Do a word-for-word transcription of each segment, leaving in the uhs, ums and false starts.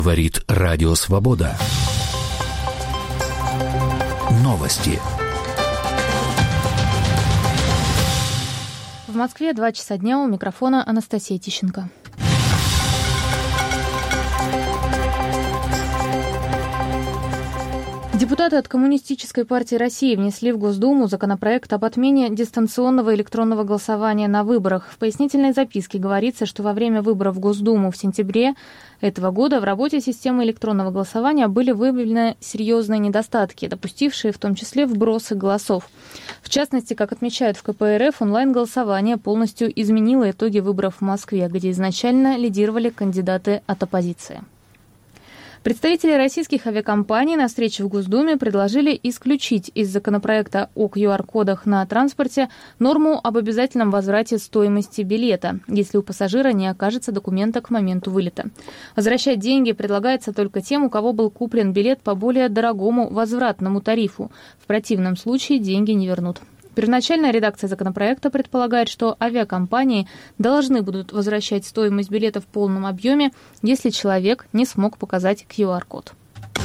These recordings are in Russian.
Говорит Радио Свобода. Новости. В Москве два часа дня, у микрофона Анастасия Тищенко. Депутаты от Коммунистической партии России внесли в Госдуму законопроект об отмене дистанционного электронного голосования на выборах. В пояснительной записке говорится, что во время выборов в Госдуму в сентябре этого года в работе системы электронного голосования были выявлены серьезные недостатки, допустившие в том числе вбросы голосов. В частности, как отмечают в ка пэ эр эф, онлайн-голосование полностью изменило итоги выборов в Москве, где изначально лидировали кандидаты от оппозиции. Представители российских авиакомпаний на встрече в Госдуме предложили исключить из законопроекта о ку ар кодах на транспорте норму об обязательном возврате стоимости билета, если у пассажира не окажется документа к моменту вылета. Возвращать деньги предлагается только тем, у кого был куплен билет по более дорогому возвратному тарифу. В противном случае деньги не вернут. Первоначальная редакция законопроекта предполагает, что авиакомпании должны будут возвращать стоимость билета в полном объеме, если человек не смог показать ку ар код.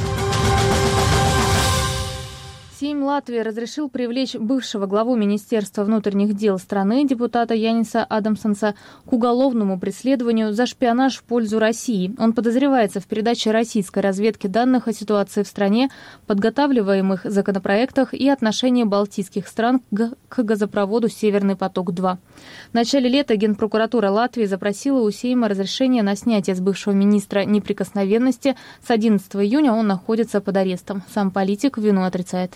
Сейм Латвии разрешил привлечь бывшего главу Министерства внутренних дел страны, депутата Яниса Адамсонса, к уголовному преследованию за шпионаж в пользу России. Он подозревается в передаче российской разведке данных о ситуации в стране, подготавливаемых законопроектах и отношении балтийских стран к газопроводу «Северный поток-два». В начале лета Генпрокуратура Латвии запросила у Сейма разрешение на снятие с бывшего министра неприкосновенности. С одиннадцатого июня он находится под арестом. Сам политик вину отрицает.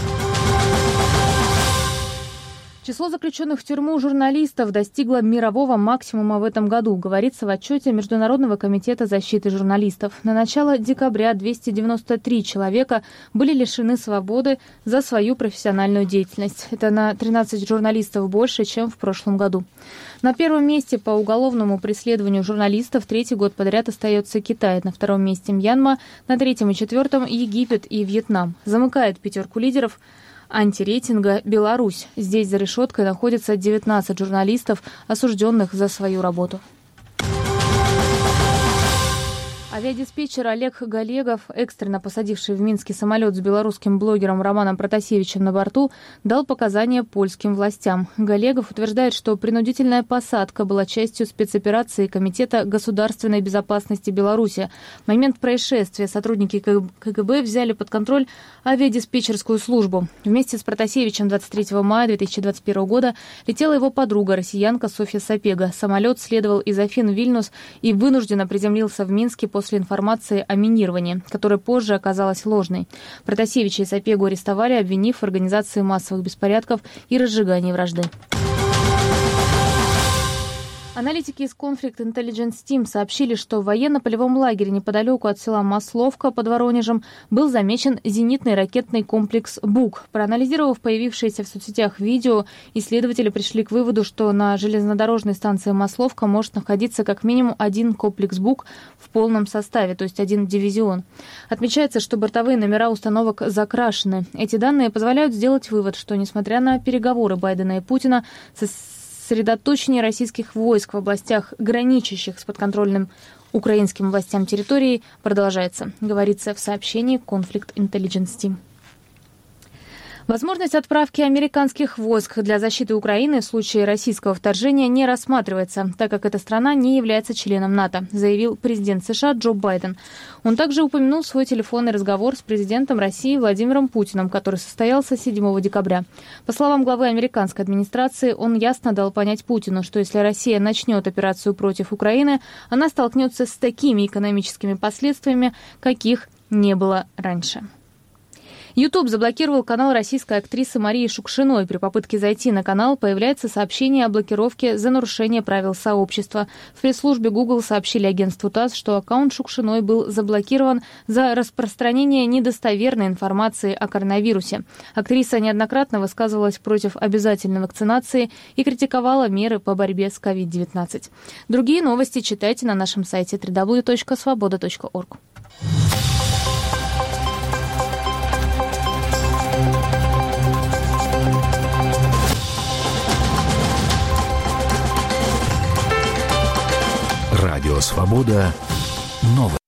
Число заключенных в тюрьму журналистов достигло мирового максимума в этом году, говорится в отчете Международного комитета защиты журналистов. На начало декабря двести девяносто три человека были лишены свободы за свою профессиональную деятельность. Это на тринадцать журналистов больше, чем в прошлом году. На первом месте по уголовному преследованию журналистов третий год подряд остается Китай. На втором месте Мьянма, на третьем и четвертом Египет и Вьетнам. Замыкает пятерку лидеров антирейтинга Беларусь. Здесь за решеткой находится девятнадцать журналистов, осужденных за свою работу. Авиадиспетчер Олег Галегов, экстренно посадивший в Минске самолет с белорусским блогером Романом Протасевичем на борту, дал показания польским властям. Галегов утверждает, что принудительная посадка была частью спецоперации Комитета государственной безопасности Беларуси. В момент происшествия сотрудники ка гэ бэ взяли под контроль авиадиспетчерскую службу. Вместе с Протасевичем двадцать третьего мая две тысячи двадцать первого года летела его подруга, россиянка Софья Сапега. Самолет следовал из Афин в Вильнюс и вынужденно приземлился в Минске после после информации о минировании, которая позже оказалась ложной. Протасевича и Сапегу арестовали, обвинив в организации массовых беспорядков и разжигании вражды. Аналитики из Conflict Intelligence Team сообщили, что в военно-полевом лагере неподалеку от села Масловка под Воронежем был замечен зенитный ракетный комплекс «Бук». Проанализировав появившееся в соцсетях видео, исследователи пришли к выводу, что на железнодорожной станции Масловка может находиться как минимум один комплекс «Бук» в полном составе, то есть один дивизион. Отмечается, что бортовые номера установок закрашены. Эти данные позволяют сделать вывод, что, несмотря на переговоры Байдена и Путина, со сосредоточение российских войск в областях, граничащих с подконтрольным украинским властям территорией, продолжается, говорится в сообщении Conflict Intelligence Team. Возможность отправки американских войск для защиты Украины в случае российского вторжения не рассматривается, так как эта страна не является членом НАТО, заявил президент США Джо Байден. Он также упомянул свой телефонный разговор с президентом России Владимиром Путиным, который состоялся седьмого декабря. По словам главы американской администрации, он ясно дал понять Путину, что если Россия начнет операцию против Украины, она столкнется с такими экономическими последствиями, каких не было раньше. YouTube заблокировал канал российской актрисы Марии Шукшиной. При попытке зайти на канал появляется сообщение о блокировке за нарушение правил сообщества. В пресс-службе Google сообщили агентству ТАСС, что аккаунт Шукшиной был заблокирован за распространение недостоверной информации о коронавирусе. Актриса неоднократно высказывалась против обязательной вакцинации и критиковала меры по борьбе с ковид девятнадцать. Другие новости читайте на нашем сайте дабл ю дабл ю дабл ю точка свобода точка орг. Радио Свобода. Новости.